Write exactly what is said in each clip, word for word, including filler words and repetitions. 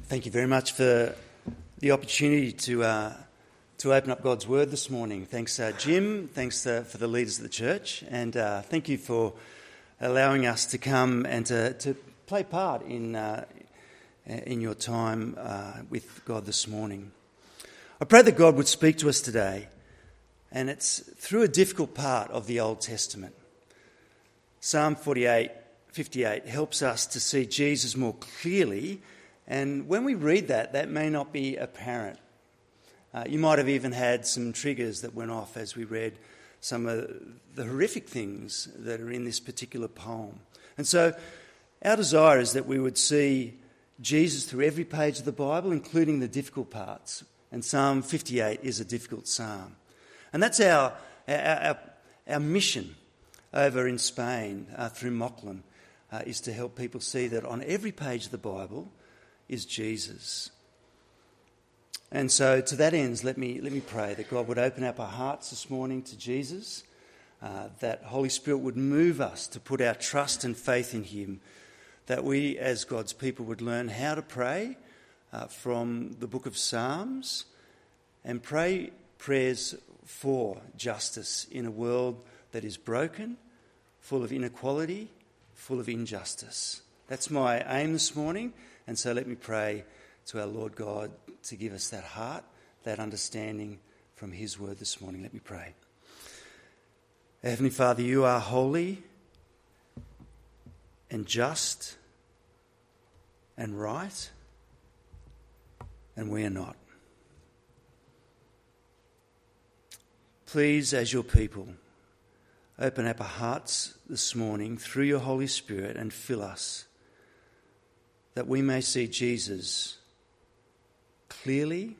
Thank you very much for the opportunity to uh, to open up God's Word this morning. Thanks, uh, Jim. Thanks uh, for the leaders of the church, and uh, thank you for allowing us to come and to, to play part in uh, in your time uh, with God this morning. I pray that God would speak to us today, and it's through a difficult part of the Old Testament. Psalm forty-eight, fifty-eight helps us to see Jesus more clearly. And when we read that, that may not be apparent. Uh, you might have even had some triggers that went off as we read some of the horrific things that are in this particular poem. And so our desire is that we would see Jesus through every page of the Bible, including the difficult parts. And Psalm fifty-eight is a difficult psalm. And that's our, our, our, our mission over in Spain uh, through Mocklin, uh, is to help people see that on every page of the Bible is Jesus. And so to that end, let me let me pray that God would open up our hearts this morning to Jesus, uh, that Holy Spirit would move us to put our trust and faith in him, that we as God's people would learn how to pray uh, from the book of Psalms and pray prayers for justice in a world that is broken, full of inequality, full of injustice. That's my aim this morning. And so let me pray to our Lord God to give us that heart, that understanding from his word this morning. Let me pray. Heavenly Father, you are holy and just and right, and we are not. Please, as your people, open up our hearts this morning through your Holy Spirit and fill us, that we may see Jesus clearly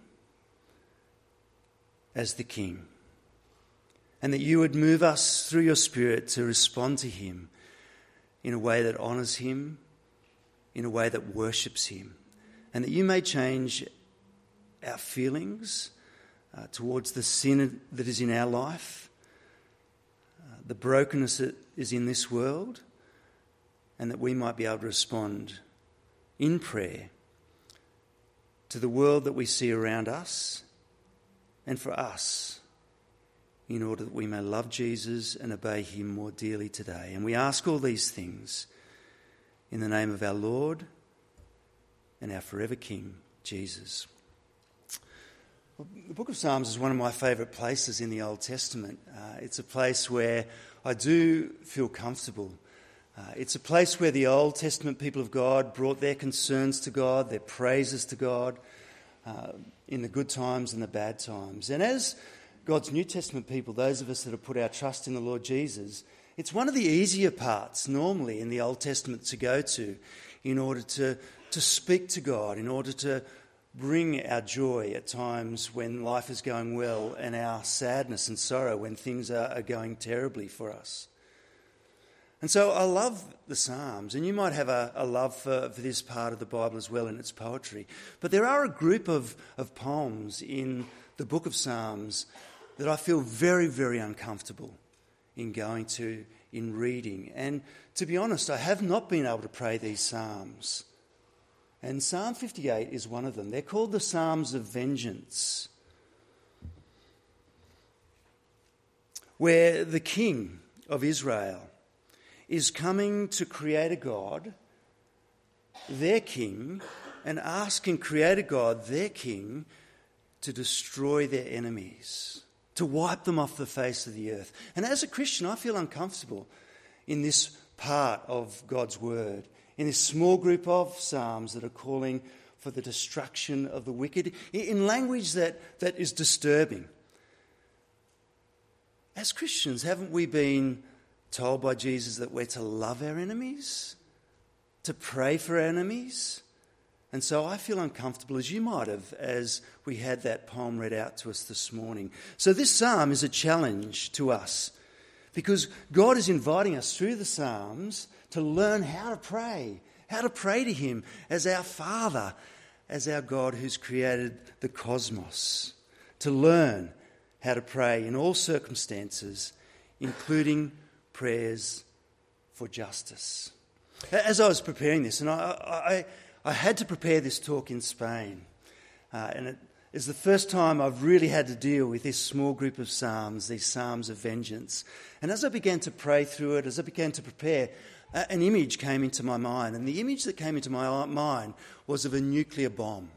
as the King, and that you would move us through your Spirit to respond to him in a way that honours him, in a way that worships him, and that you may change our feelings uh, towards the sin that is in our life, uh, the brokenness that is in this world, and that we might be able to respond in prayer to the world that we see around us and for us, in order that we may love Jesus and obey him more dearly today. And we ask all these things in the name of our Lord and our forever King, Jesus. Well, the book of Psalms is one of my favourite places in the Old Testament. Uh, it's a place where I do feel comfortable. Uh, it's a place where the Old Testament people of God brought their concerns to God, their praises to God, uh, in the good times and the bad times. And as God's New Testament people, those of us that have put our trust in the Lord Jesus, it's one of the easier parts normally in the Old Testament to go to in order to, to speak to God, in order to bring our joy at times when life is going well and our sadness and sorrow when things are, are going terribly for us. And so I love the Psalms, and you might have a, a love for, for this part of the Bible as well in its poetry. But there are a group of, of poems in the book of Psalms that I feel very, very uncomfortable in going to, in reading. And to be honest, I have not been able to pray these Psalms. And Psalm fifty-eight is one of them. They're called the Psalms of Vengeance, where the King of Israel is coming to Creator God, their King, and asking Creator God, their King, to destroy their enemies, to wipe them off the face of the earth. And as a Christian, I feel uncomfortable in this part of God's Word, in this small group of Psalms that are calling for the destruction of the wicked, in language that, that is disturbing. As Christians, haven't we been told by Jesus that we're to love our enemies, to pray for our enemies? And so I feel uncomfortable, as you might have, as we had that poem read out to us this morning. So this psalm is a challenge to us, because God is inviting us through the Psalms to learn how to pray, how to pray to him as our Father, as our God who's created the cosmos, to learn how to pray in all circumstances, including prayers for justice. As I was preparing this, and I, I, I had to prepare this talk in Spain, uh, and it is the first time I've really had to deal with this small group of psalms, these psalms of vengeance. And as I began to pray through it, as I began to prepare, uh, an image came into my mind, and the image that came into my mind was of a nuclear bomb.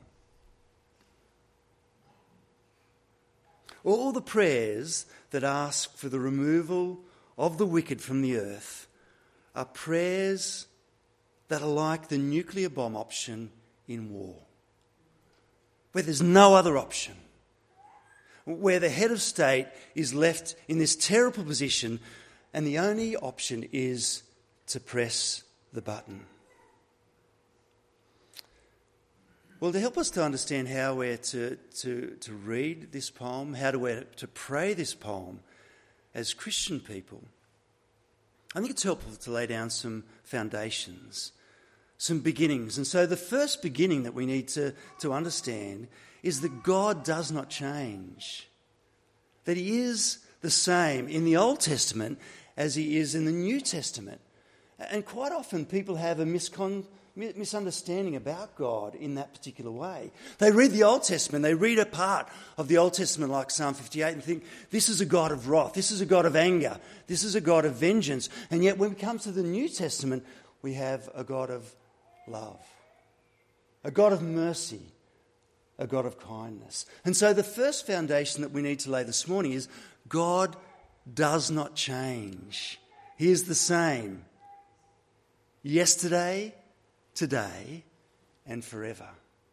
All the prayers that ask for the removal of the wicked from the earth are prayers that are like the nuclear bomb option in war, where there's no other option, where the head of state is left in this terrible position and the only option is to press the button. Well, to help us to understand how we're to, to, to read this poem, how to, we're to pray this poem as Christian people, I think it's helpful to lay down some foundations, some beginnings. And so the first beginning that we need to, to understand is that God does not change, that he is the same in the Old Testament as he is in the New Testament. And quite often people have a miscon- misunderstanding about God in that particular way. They read the Old Testament, they read a part of the Old Testament like Psalm fifty-eight and think, this is a God of wrath, this is a God of anger, this is a God of vengeance. And yet when we come to the New Testament, we have a God of love, a God of mercy, a God of kindness. And so the first foundation that we need to lay this morning is God does not change. He is the same yesterday, today, and forever.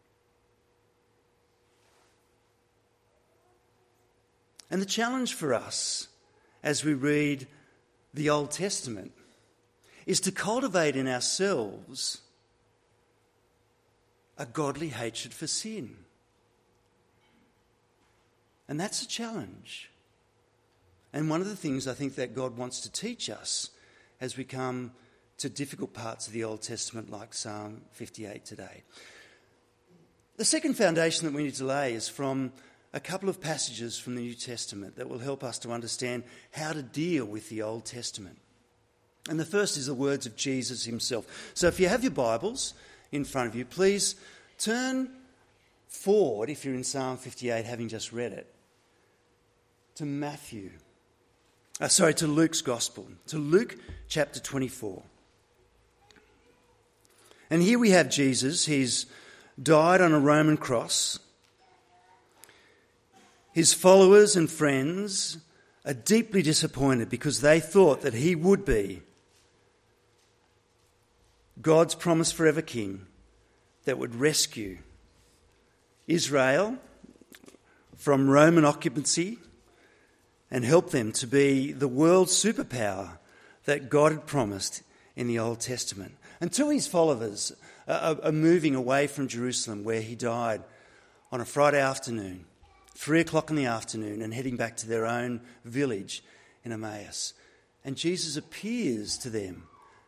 And the challenge for us as we read the Old Testament is to cultivate in ourselves a godly hatred for sin. And that's a challenge. And one of the things I think that God wants to teach us as we come to difficult parts of the Old Testament like Psalm fifty-eight today. The second foundation that we need to lay is from a couple of passages from the New Testament that will help us to understand how to deal with the Old Testament. And the first is the words of Jesus himself. So if you have your Bibles in front of you, please turn forward, if you're in Psalm fifty-eight, having just read it, to Matthew. Uh, sorry, to Luke's Gospel, to Luke chapter twenty-four. And here we have Jesus. He's died on a Roman cross. His followers and friends are deeply disappointed because they thought that he would be God's promised forever king that would rescue Israel from Roman occupancy and help them to be the world superpower that God had promised in the Old Testament. Until his followers are, are moving away from Jerusalem, where he died on a Friday afternoon, three o'clock in the afternoon, and heading back to their own village in Emmaus. And Jesus appears to them.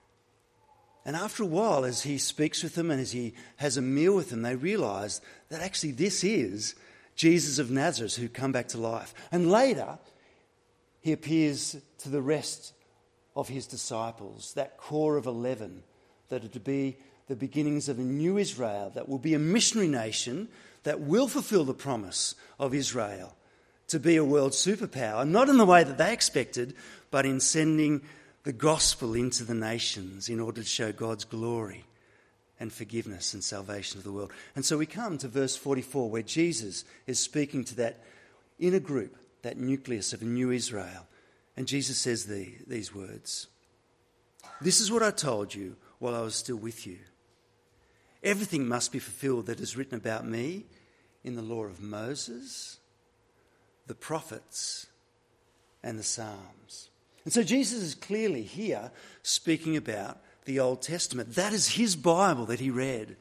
And after a while, as he speaks with them and as he has a meal with them, they realise that actually this is Jesus of Nazareth who come back to life. And later, he appears to the rest of his disciples, that core of eleven, that are to be the beginnings of a new Israel, that will be a missionary nation that will fulfill the promise of Israel to be a world superpower, not in the way that they expected, but in sending the gospel into the nations in order to show God's glory and forgiveness and salvation of the world. And so we come to verse forty-four, where Jesus is speaking to that inner group, that nucleus of a new Israel. And Jesus says the, these words, "This is what I told you while I was still with you. Everything must be fulfilled that is written about me in the law of Moses, the prophets, and the Psalms." And so Jesus is clearly here speaking about the Old Testament. That is his Bible that he read.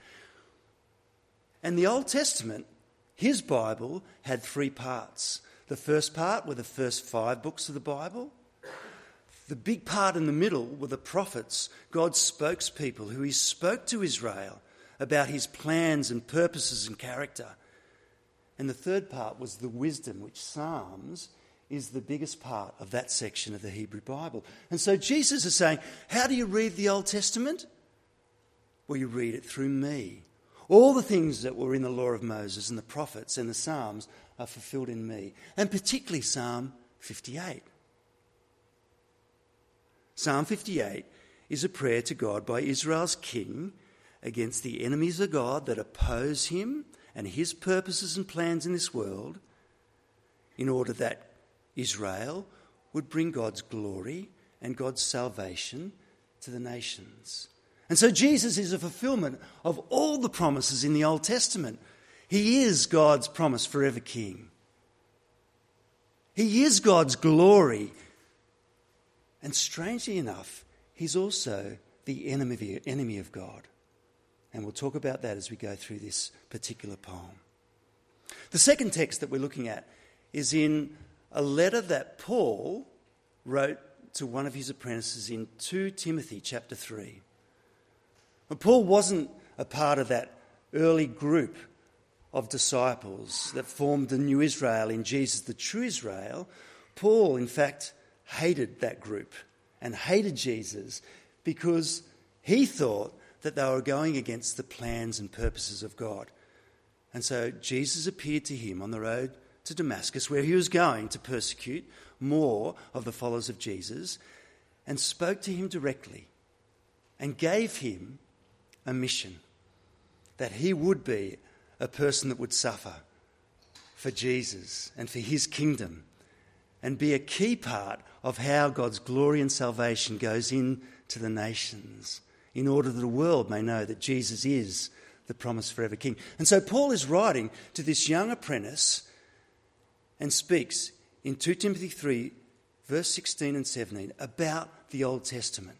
And the Old Testament, his Bible, had three parts. The first part were the first five books of the Bible. The big part in the middle were the prophets, God's spokespeople, who he spoke to Israel about his plans and purposes and character. And the third part was the wisdom, which Psalms is the biggest part of that section of the Hebrew Bible. And so Jesus is saying, how do you read the Old Testament? Well, you read it through me. All the things that were in the law of Moses and the prophets and the Psalms are fulfilled in me, and particularly Psalm fifty-eight. Psalm fifty-eight is a prayer to God by Israel's king against the enemies of God that oppose him and his purposes and plans in this world, in order that Israel would bring God's glory and God's salvation to the nations. And so Jesus is a fulfillment of all the promises in the Old Testament. He is God's promised forever king. He is God's glory. And strangely enough, he's also the enemy, enemy of God. And we'll talk about that as we go through this particular poem. The second text that we're looking at is in a letter that Paul wrote to one of his apprentices in Second Timothy chapter three. But Paul wasn't a part of that early group of disciples that formed the new Israel in Jesus, the true Israel. Paul, in fact, hated that group and hated Jesus because he thought that they were going against the plans and purposes of God. And so Jesus appeared to him on the road to Damascus, where he was going to persecute more of the followers of Jesus, and spoke to him directly and gave him a mission, that he would be a person that would suffer for Jesus and for his kingdom and be a key part of how God's glory and salvation goes into the nations, in order that the world may know that Jesus is the promised forever king. And so Paul is writing to this young apprentice and speaks in Second Timothy three, verse sixteen and seventeen, about the Old Testament,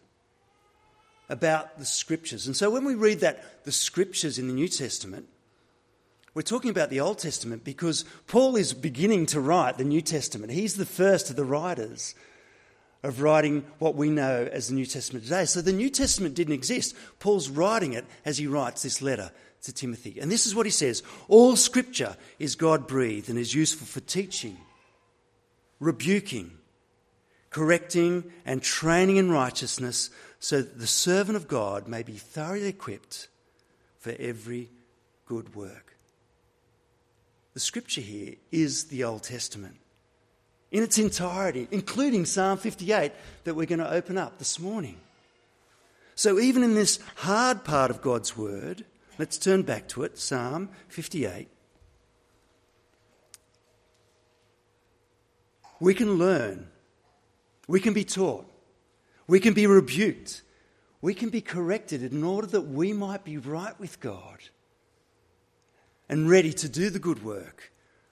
about the Scriptures. And so when we read that, the Scriptures in the New Testament, we're talking about the Old Testament because Paul is beginning to write the New Testament. He's the first of the writers of writing what we know as the New Testament today. So the New Testament didn't exist. Paul's writing it as he writes this letter to Timothy. And this is what he says: all Scripture is God-breathed and is useful for teaching, rebuking, correcting and training in righteousness, so that the servant of God may be thoroughly equipped for every good work. The Scripture here is the Old Testament in its entirety, including Psalm fifty-eight that we're going to open up this morning. So even in this hard part of God's Word, let's turn back to it, Psalm fifty-eight. We can learn, we can be taught, we can be rebuked, we can be corrected in order that we might be right with God and ready to do the good work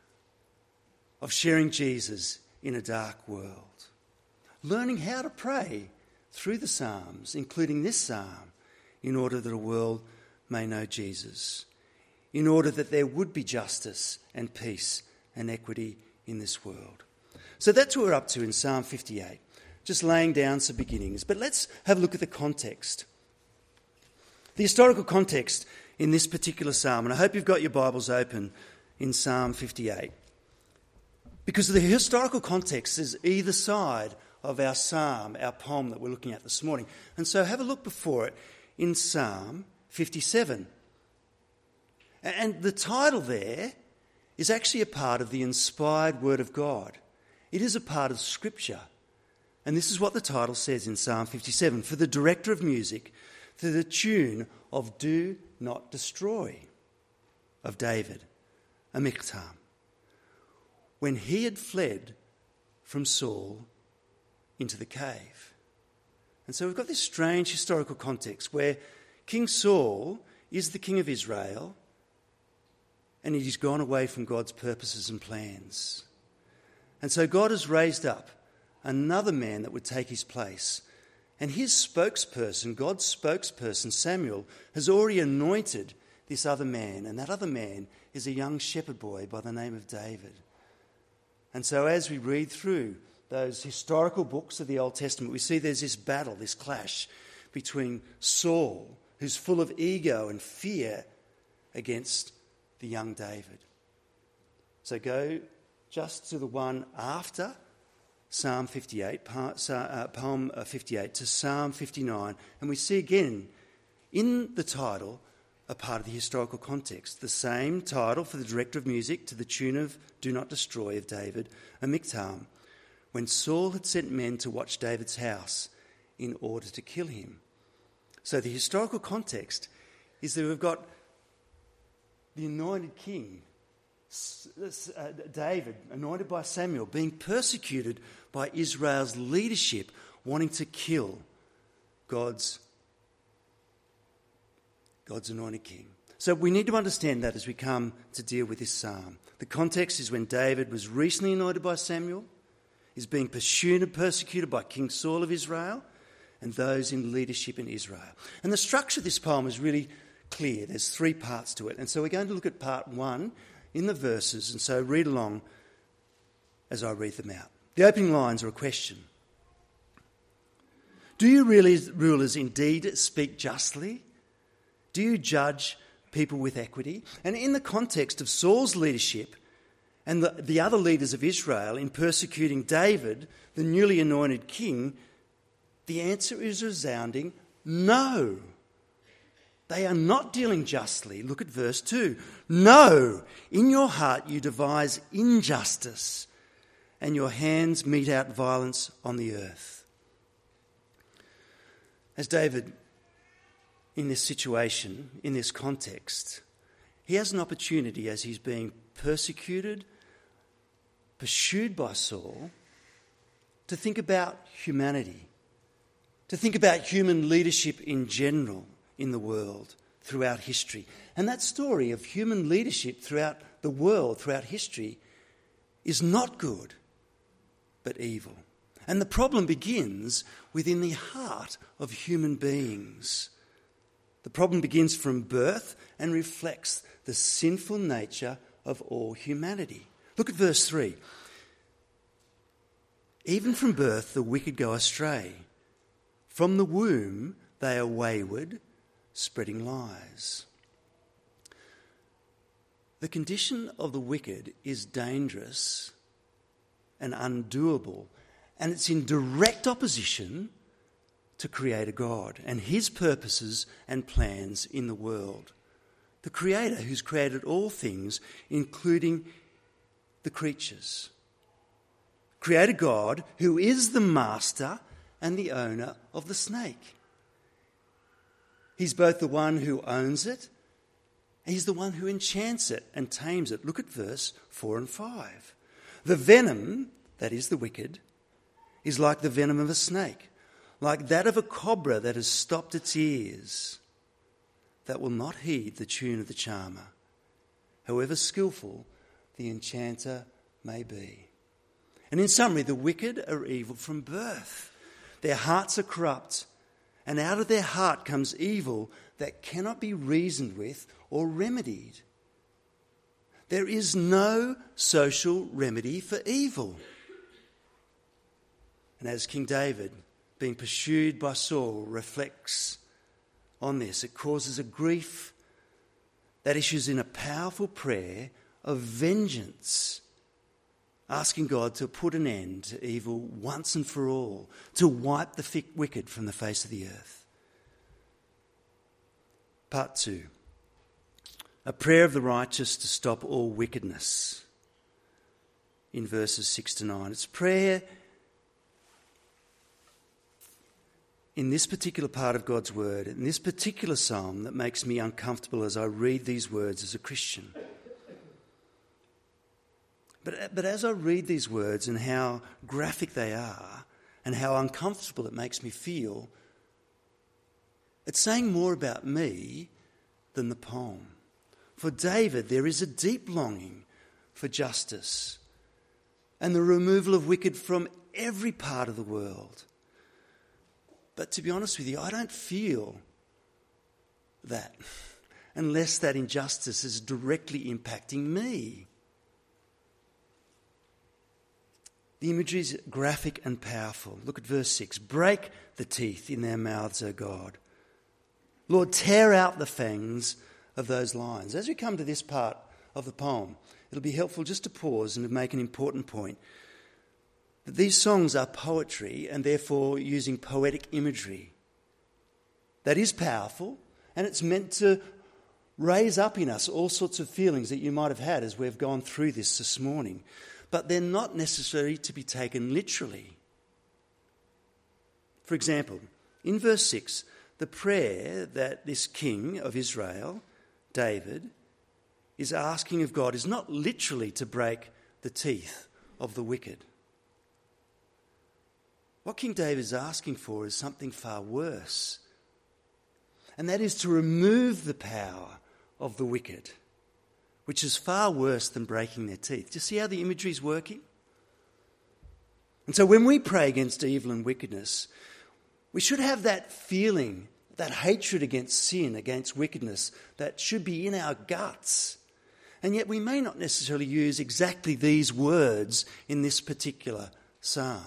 of sharing Jesus in a dark world. Learning how to pray through the Psalms, including this psalm, in order that the world may know Jesus, in order that there would be justice and peace and equity in this world. So that's what we're up to in Psalm fifty-eight, just laying down some beginnings. But let's have a look at the context. The historical context in this particular psalm, and I hope you've got your Bibles open in Psalm fifty-eight, because the historical context is either side of our psalm, our poem that we're looking at this morning. And so have a look before it in Psalm fifty-seven. And the title there is actually a part of the inspired Word of God. It is a part of Scripture. And this is what the title says in Psalm fifty-seven: for the director of music, to the tune of Do Not Destroy, of David, a miktam. When he had fled from Saul into the cave. And so we've got this strange historical context where King Saul is the king of Israel, and he's gone away from God's purposes and plans. And so God has raised up another man that would take his place. And his spokesperson, God's spokesperson, Samuel, has already anointed this other man. And that other man is a young shepherd boy by the name of David. And so as we read through those historical books of the Old Testament, we see there's this battle, this clash between Saul, who's full of ego and fear, against the young David. So go just to the one after Psalm fifty-eight, poem fifty-eight, to Psalm fifty-nine, and we see again in the title a part of the historical context. The same title for the director of music to the tune of Do Not Destroy of David and Michtam, when Saul had sent men to watch David's house in order to kill him. So the historical context is that we've got the anointed king, David, anointed by Samuel, being persecuted by Israel's leadership, wanting to kill God's God's anointed king. So we need to understand that as we come to deal with this psalm. The context is when David was recently anointed by Samuel, is being pursued and persecuted by King Saul of Israel and those in leadership in Israel. And the structure of this poem is really clear. There's three parts to it. And so we're going to look at part one in the verses, and so read along as I read them out. The opening lines are a question. Do you really, rulers, indeed speak justly? Do you judge people with equity? And in the context of Saul's leadership and the, the other leaders of Israel in persecuting David, the newly anointed king, the answer is resounding no. They are not dealing justly. Look at verse two. No, in your heart you devise injustice, and your hands mete out violence on the earth. As David, in this situation, in this context, he has an opportunity as he's being persecuted, pursued by Saul, to think about humanity, to think about human leadership in general in the world throughout history. And that story of human leadership throughout the world, throughout history, is not good, but evil. And the problem begins within the heart of human beings. The problem begins from birth and reflects the sinful nature of all humanity. Look at verse three. Even from birth the wicked go astray. From the womb they are wayward, spreading lies. The condition of the wicked is dangerous and undoable, and it's in direct opposition to Creator God and his purposes and plans in the world. The Creator who's created all things, including the creatures. Creator God, who is the master and the owner of the snake. He's both the one who owns it, and he's the one who enchants it and tames it. Look at verse four and five. The venom, that is the wicked, is like the venom of a snake, like that of a cobra that has stopped its ears, that will not heed the tune of the charmer, however skillful the enchanter may be. And in summary, the wicked are evil from birth. Their hearts are corrupt, and out of their heart comes evil that cannot be reasoned with or remedied. There is no social remedy for evil. And as King David, being pursued by Saul, reflects on this, it causes a grief that issues in a powerful prayer of vengeance, asking God to put an end to evil once and for all, to wipe the wicked from the face of the earth. Part two, a prayer of the righteous to stop all wickedness in verses six to nine. It's prayer in this particular part of God's word, in this particular psalm, that makes me uncomfortable as I read these words as a Christian. But, but as I read these words and how graphic they are and how uncomfortable it makes me feel, it's saying more about me than the poem. For David, there is a deep longing for justice and the removal of wicked from every part of the world. But to be honest with you, I don't feel that unless that injustice is directly impacting me. The imagery is graphic and powerful. Look at verse six. Break the teeth in their mouths, O God. Lord, tear out the fangs of those lions. As we come to this part of the poem, it'll be helpful just to pause and to make an important point. That these songs are poetry and therefore using poetic imagery. That is powerful, and it's meant to raise up in us all sorts of feelings that you might have had as we've gone through this this morning, but they're not necessary to be taken literally. For example, in verse six, the prayer that this king of Israel, David, is asking of God is not literally to break the teeth of the wicked. What King David is asking for is something far worse, and that is to remove the power of the wicked, which is far worse than breaking their teeth. Do you see how the imagery is working? And so when we pray against evil and wickedness, we should have that feeling, that hatred against sin, against wickedness, that should be in our guts. And yet we may not necessarily use exactly these words in this particular psalm.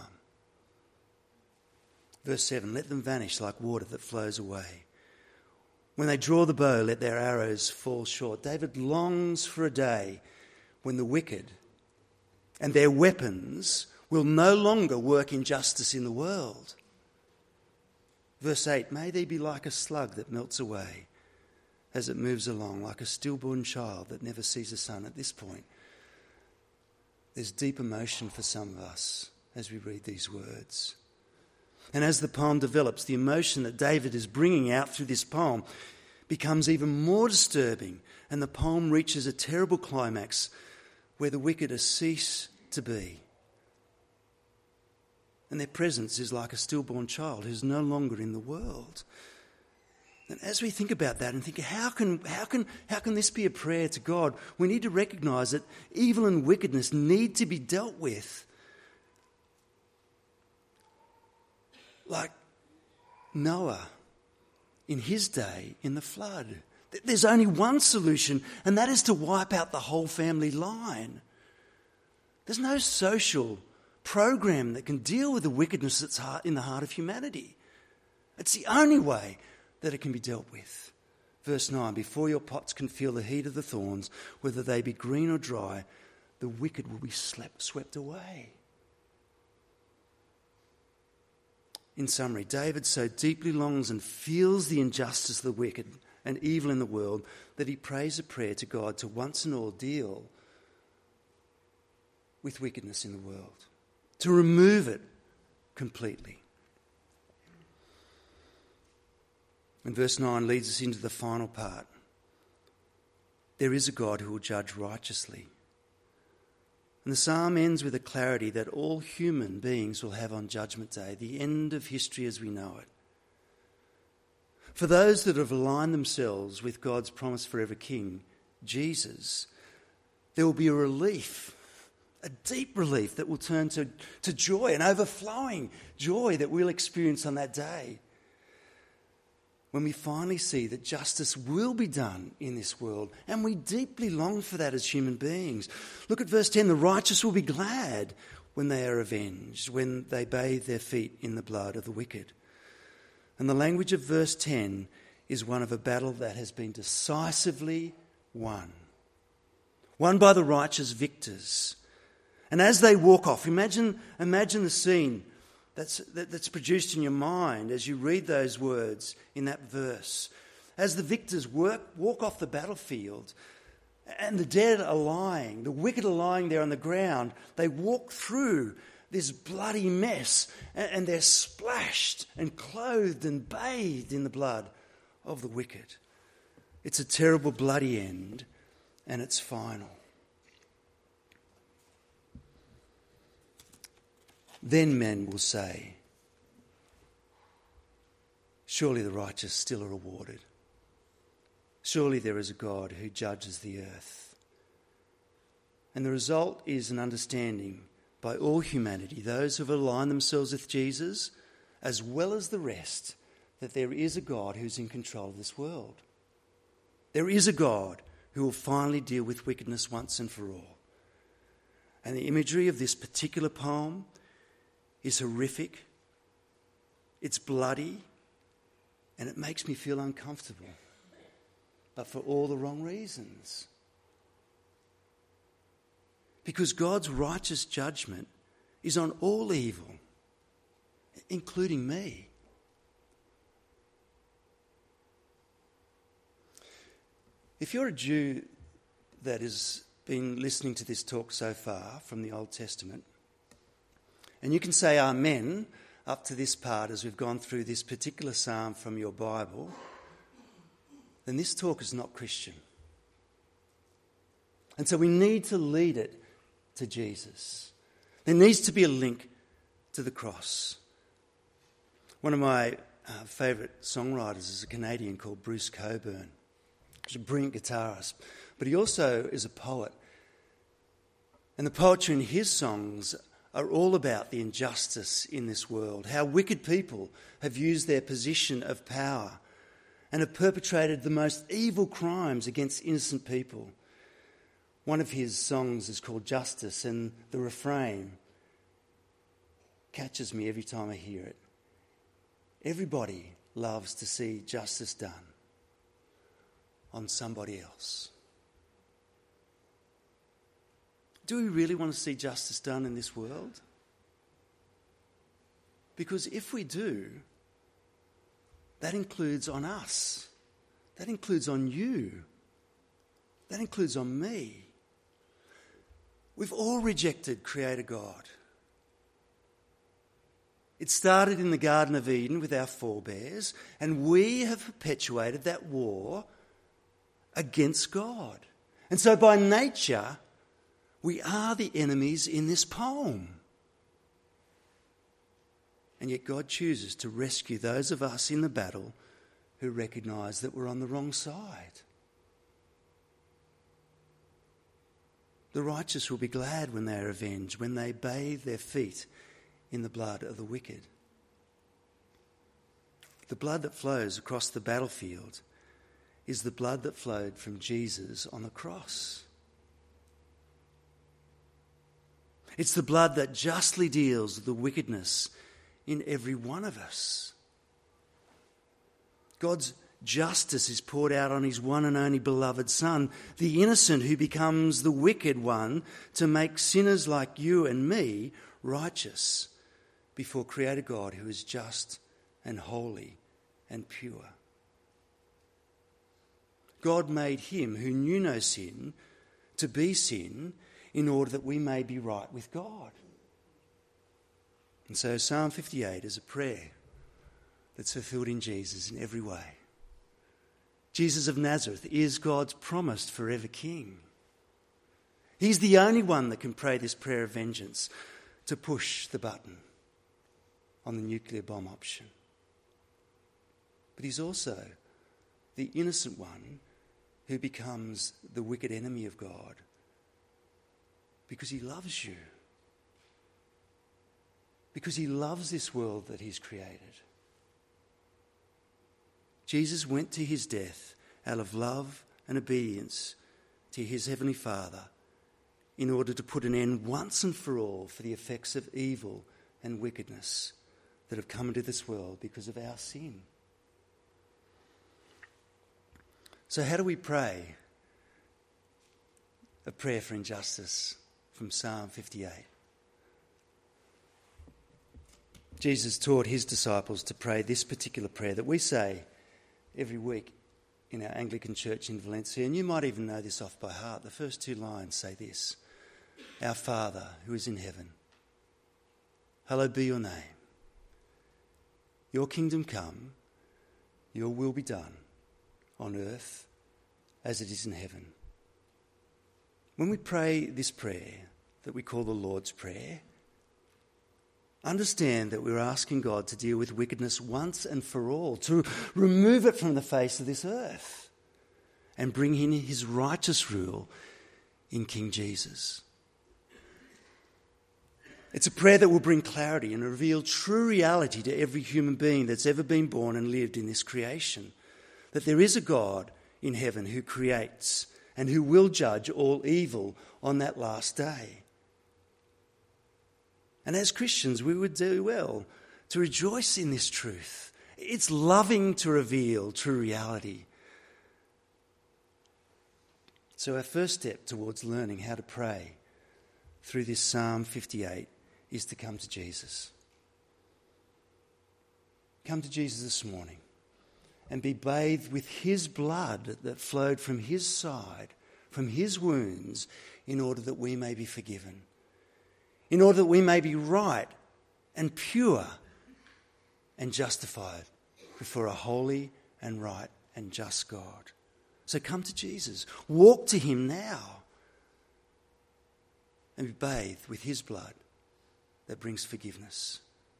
Verse seven, let them vanish like water that flows away. When they draw the bow, let their arrows fall short. David longs for a day when the wicked and their weapons will no longer work injustice in the world. Verse eight, may they be like a slug that melts away as it moves along, like a stillborn child that never sees the sun. At this point, there's deep emotion for some of us as we read these words. And as the poem develops, the emotion that David is bringing out through this poem becomes even more disturbing, and the poem reaches a terrible climax where the wicked are ceased to be. And their presence is like a stillborn child who's no longer in the world. And as we think about that and think, how can, how can, how can this be a prayer to God? We need to recognise that evil and wickedness need to be dealt with. Like Noah in his day in the flood. There's only one solution, and that is to wipe out the whole family line. There's no social program that can deal with the wickedness that's in the heart of humanity. It's the only way that it can be dealt with. Verse nine, before your pots can feel the heat of the thorns, whether they be green or dry, the wicked will be slept, swept away. In summary, David so deeply longs and feels the injustice of the wicked and evil in the world that he prays a prayer to God to once and all deal with wickedness in the world, to remove it completely. And verse nine leads us into the final part. There is a God who will judge righteously. And the psalm ends with a clarity that all human beings will have on Judgment Day, the end of history as we know it. For those that have aligned themselves with God's promised forever King, Jesus, there will be a relief, a deep relief that will turn to, to joy, an overflowing joy that we'll experience on that day, when we finally see that justice will be done in this world. And we deeply long for that as human beings. Look at verse ten. The righteous will be glad when they are avenged, when they bathe their feet in the blood of the wicked. And the language of verse ten is one of a battle that has been decisively won. Won by the righteous victors. And as they walk off, imagine, imagine the scene That's, that, that's produced in your mind as you read those words in that verse. As the victors work, walk off the battlefield and the dead are lying, the wicked are lying there on the ground, they walk through this bloody mess and, and they're splashed and clothed and bathed in the blood of the wicked. It's a terrible bloody end, and it's final. Then men will say, surely the righteous still are rewarded. Surely there is a God who judges the earth. And the result is an understanding by all humanity, those who have aligned themselves with Jesus, as well as the rest, that there is a God who's in control of this world. There is a God who will finally deal with wickedness once and for all. And the imagery of this particular poem is horrific, it's bloody, and it makes me feel uncomfortable, but for all the wrong reasons. Because God's righteous judgment is on all evil, including me. If you're a Jew that has been listening to this talk so far from the Old Testament, and you can say amen up to this part as we've gone through this particular psalm from your Bible, then this talk is not Christian. And so we need to lead it to Jesus. There needs to be a link to the cross. One of my uh, favourite songwriters is a Canadian called Bruce Cockburn. He's a brilliant guitarist, but he also is a poet. And the poetry in his songs are all about the injustice in this world, how wicked people have used their position of power and have perpetrated the most evil crimes against innocent people. One of his songs is called Justice, and the refrain catches me every time I hear it. Everybody loves to see justice done on somebody else. Do we really want to see justice done in this world? Because if we do, that includes on us. That includes on you. That includes on me. We've all rejected Creator God. It started in the Garden of Eden with our forebears, and we have perpetuated that war against God. And so by nature, we are the enemies in this poem. And yet God chooses to rescue those of us in the battle who recognise that we're on the wrong side. The righteous will be glad when they are avenged, when they bathe their feet in the blood of the wicked. The blood that flows across the battlefield is the blood that flowed from Jesus on the cross. It's the blood that justly deals with the wickedness in every one of us. God's justice is poured out on his one and only beloved Son, the innocent who becomes the wicked one to make sinners like you and me righteous before Creator God, who is just and holy and pure. God made him who knew no sin to be sin in order that we may be right with God. And so Psalm fifty-eight is a prayer that's fulfilled in Jesus in every way. Jesus of Nazareth is God's promised forever King. He's the only one that can pray this prayer of vengeance to push the button on the nuclear bomb option. But he's also the innocent one who becomes the wicked enemy of God because he loves you. Because he loves this world that he's created. Jesus went to his death out of love and obedience to his heavenly Father in order to put an end once and for all for the effects of evil and wickedness that have come into this world because of our sin. So how do we pray a prayer for injustice from Psalm fifty-eight? Jesus taught his disciples to pray this particular prayer that we say every week in our Anglican church in Valencia, and you might even know this off by heart. The first two lines say this: Our Father who is in heaven, hallowed be your name. Your kingdom come, your will be done on earth as it is in heaven. When we pray this prayer that we call the Lord's Prayer, understand that we're asking God to deal with wickedness once and for all, to remove it from the face of this earth and bring in his righteous rule in King Jesus. It's a prayer that will bring clarity and reveal true reality to every human being that's ever been born and lived in this creation. That there is a God in heaven who creates and who will judge all evil on that last day. And as Christians, we would do well to rejoice in this truth. It's loving to reveal true reality. So our first step towards learning how to pray through this Psalm fifty-eight is to come to Jesus. Come to Jesus this morning and be bathed with his blood that flowed from his side, from his wounds, in order that we may be forgiven, in order that we may be right and pure and justified before a holy and right and just God. So come to Jesus, walk to him now, and be bathed with his blood that brings forgiveness.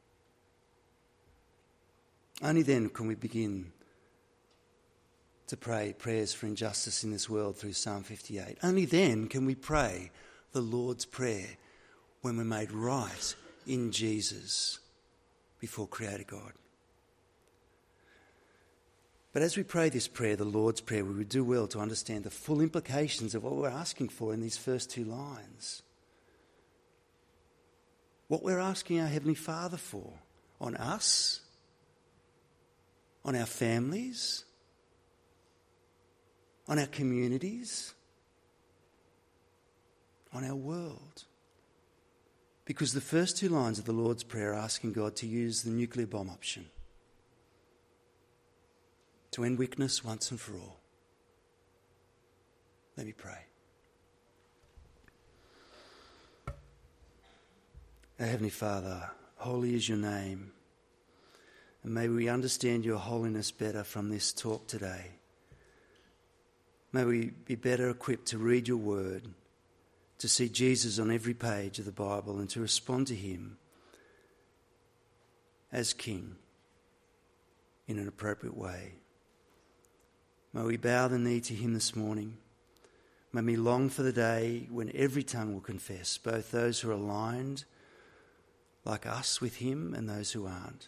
Only then can we begin to pray prayers for injustice in this world through Psalm fifty-eight. Only then can we pray the Lord's Prayer when we're made right in Jesus before Creator God. But as we pray this prayer, the Lord's Prayer, we would do well to understand the full implications of what we're asking for in these first two lines. What we're asking our Heavenly Father for on us, on our families, on our communities, on our world. Because the first two lines of the Lord's Prayer are asking God to use the nuclear bomb option to end wickedness once and for all. Let me pray. Our Heavenly Father, holy is your name, and may we understand your holiness better from this talk today. May we be better equipped to read your word, to see Jesus on every page of the Bible and to respond to him as King in an appropriate way. May we bow the knee to him this morning. May we long for the day when every tongue will confess, both those who are aligned like us with him and those who aren't,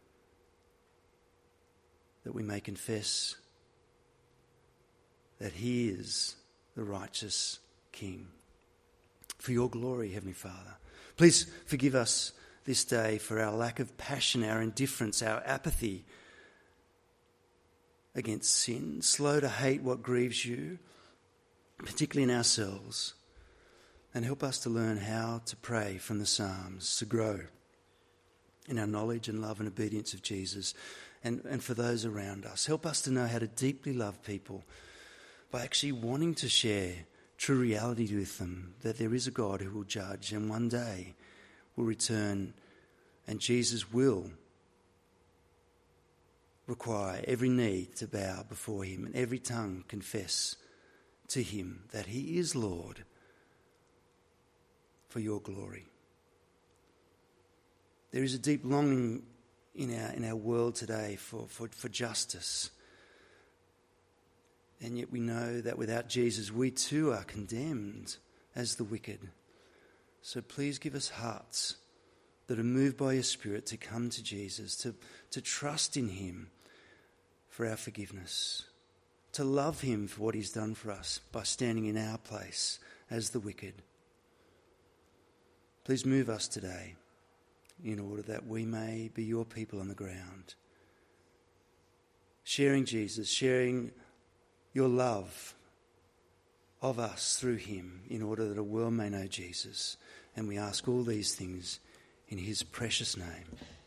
that we may confess that he is the righteous King. For your glory, Heavenly Father. Please forgive us this day for our lack of passion, our indifference, our apathy against sin, slow to hate what grieves you, particularly in ourselves, and help us to learn how to pray from the Psalms, to grow in our knowledge and love and obedience of Jesus, and, and for those around us. Help us to know how to deeply love people by actually wanting to share true reality with them, that there is a God who will judge and one day will return, and Jesus will require every knee to bow before him and every tongue confess to him that he is Lord for your glory. There is a deep longing in our in our world today for, for, for justice. And yet we know that without Jesus, we too are condemned as the wicked. So please give us hearts that are moved by your Spirit to come to Jesus, to, to trust in him for our forgiveness, to love him for what he's done for us by standing in our place as the wicked. Please move us today in order that we may be your people on the ground, sharing Jesus, sharing your love of us through him in order that a world may know Jesus. And we ask all these things in his precious name.